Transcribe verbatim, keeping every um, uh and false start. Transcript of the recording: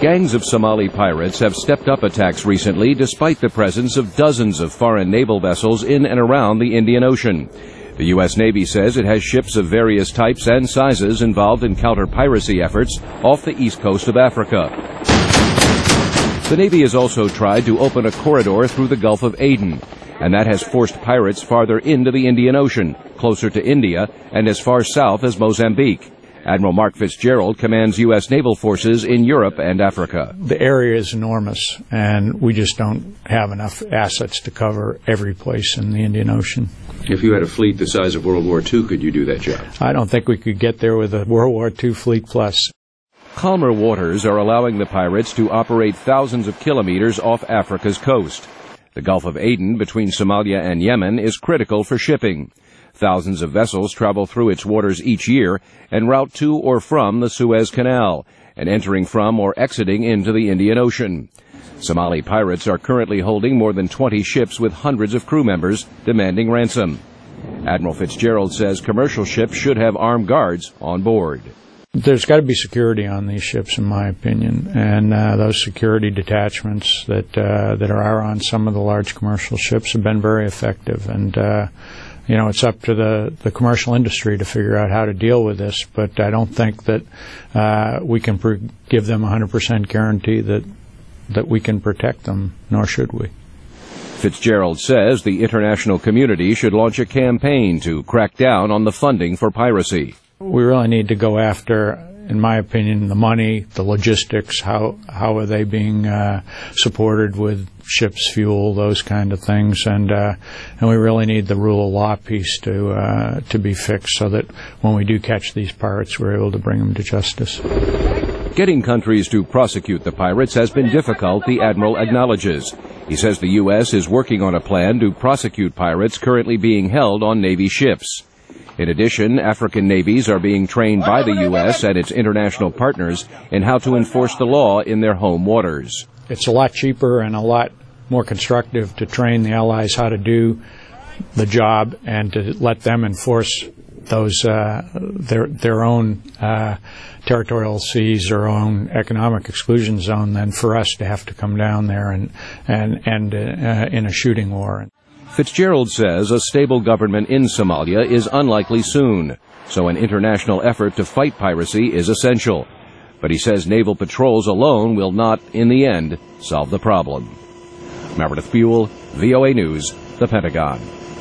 Gangs of Somali pirates have stepped up attacks recently despite the presence of dozens of foreign naval vessels in and around the Indian Ocean. The U S Navy says it has ships of various types and sizes involved in counter-piracy efforts off the east coast of Africa. The Navy has also tried to open a corridor through the Gulf of Aden, and that has forced pirates farther into the Indian Ocean, closer to India, and as far south as Mozambique. Admiral Mark Fitzgerald commands U S naval forces in Europe and Africa. The area is enormous, and we just don't have enough assets to cover every place in the Indian Ocean. If you had a fleet the size of World War Two, could you do that job? I don't think we could get there with a World War Two fleet plus. Calmer waters are allowing the pirates to operate thousands of kilometers off Africa's coast. The Gulf of Aden between Somalia and Yemen is critical for shipping. Thousands of vessels travel through its waters each year en route to or from the Suez Canal and entering from or exiting into the Indian Ocean. Somali pirates are currently holding more than twenty ships with hundreds of crew members demanding ransom. Admiral Fitzgerald says commercial ships should have armed guards on board. There's got to be security on these ships, in my opinion, and uh, those security detachments that uh, that are on some of the large commercial ships have been very effective. And uh, you know, it's up to the the commercial industry to figure out how to deal with this. But I don't think that uh, we can pr- give them a one hundred percent guarantee that that we can protect them, nor should we. Fitzgerald says the international community should launch a campaign to crack down on the funding for piracy. We really need to go after, in my opinion, the money, the logistics, how how are they being uh, supported with ships' fuel, those kind of things, and uh, and we really need the rule of law piece to uh, to be fixed so that when we do catch these pirates, we're able to bring them to justice. Getting countries to prosecute the pirates has been difficult, the Admiral acknowledges. He says the U S is working on a plan to prosecute pirates currently being held on Navy ships. In addition, African navies are being trained by the U S and its international partners in how to enforce the law in their home waters. It's a lot cheaper and a lot more constructive to train the allies how to do the job and to let them enforce those uh, their their own uh, territorial seas, their own economic exclusion zone, than for us to have to come down there and and and uh, in a shooting war. Fitzgerald says a stable government in Somalia is unlikely soon, so an international effort to fight piracy is essential. But he says naval patrols alone will not, in the end, solve the problem. Meredith Buell, V O A News, the Pentagon.